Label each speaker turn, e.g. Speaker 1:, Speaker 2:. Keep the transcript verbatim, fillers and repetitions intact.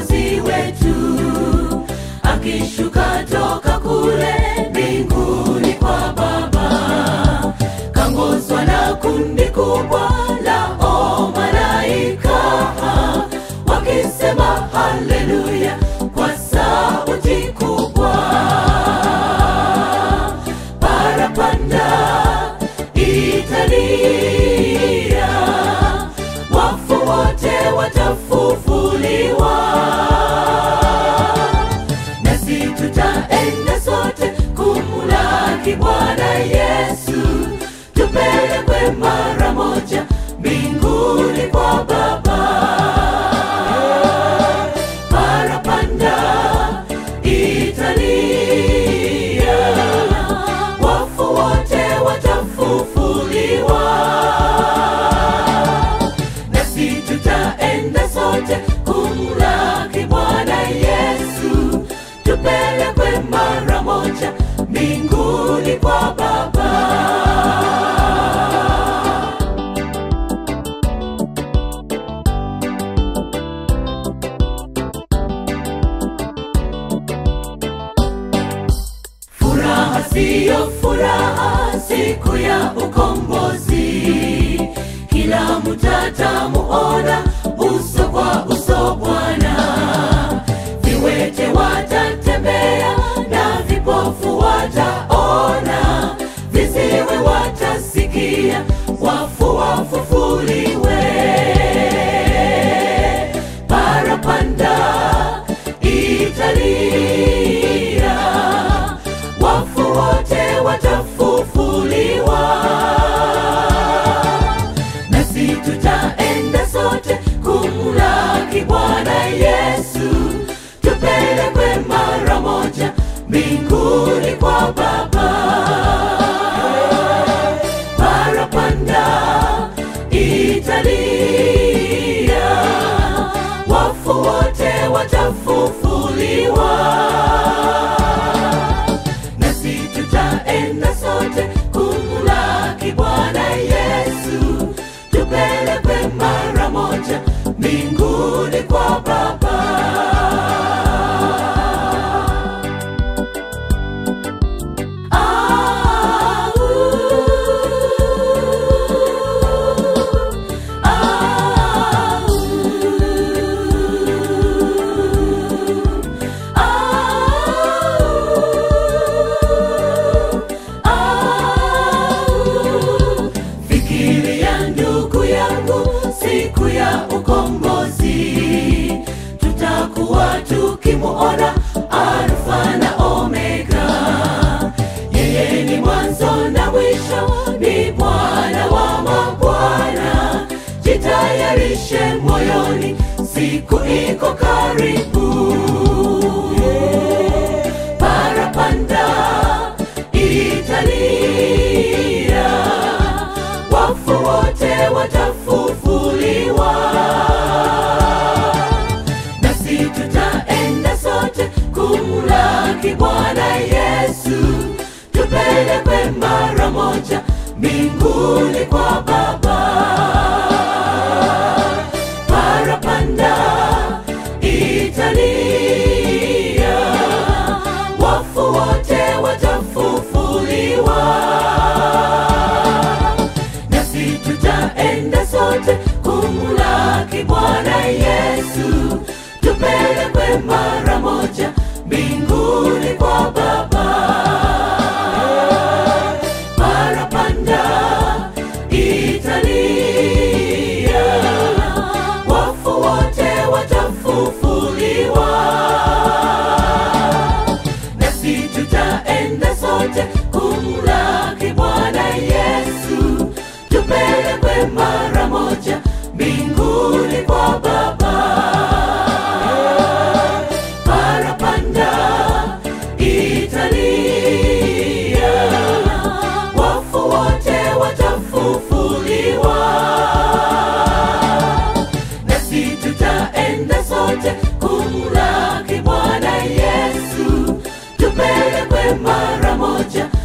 Speaker 1: Mwokozi wetu akishuka toka kule mbinguni kwa Baba, kangozwa na kundi kubwa la malaika wakisema haleluya kwa sauti kubwa. Parapanda italia, wafu wote watafufuliwa, nasi tutaenda sote kumulaki Bwana Yesu, tupelekwe mara moja mbinguni kwa Baba. Parapanda italia, wafu wote watafufuliwa, nasi tutaenda sote kumulaki Bwana Yesu, tupelekwe mara moja mbinguni kwa Baba. Furaha siyo furaha siku ya ukombozi, kila mtata muona uso kwa uso Bwana. Viwete watatembea na vipofu wataona, viziwi watasikia, wafu wafufuliwe. Parapanda italia, wafu wote watafufuliwa, nasi tutaenda sote kumulaki Bwana Yesu, tupelekwe mara moja mbinguni kwa Baba. Parapanda italia, wafu wote watafufuliwa, nasi tutaenda sote kumulaki Bwana Yesu, tupelekwe mara moja mbinguni kwa Baba. Siku ya ukombozi tutakuwa tukimuona Alfa na Omega, yeye ni mwanzo na mwisho, ni Bwana wa mabwana. Jitayarishe moyoni, siku iko karibu. Parapanda italia, wafu wote watafufuliwa, nasi tutaenda sote kumulaki Bwana Yesu, tupelekwe mara moja mbinguni kwa Baba. Parapanda italia, wafu wote watafufuliwa, tutaenda sote kumulaki Bwana Yesu, tupelekwe mara moja mbinguni kwa Baba. Parapanda italia, wafu wote watafufuliwa, nasi tutaenda sote kumulaki Bwana Yesu, tupelekwe mara moja mbinguni kwa Baba. Parapanda italia, wafu wote watafufuliwa, nasi tutaenda sote kumulaki Bwana Yesu, tupelekwe mara moja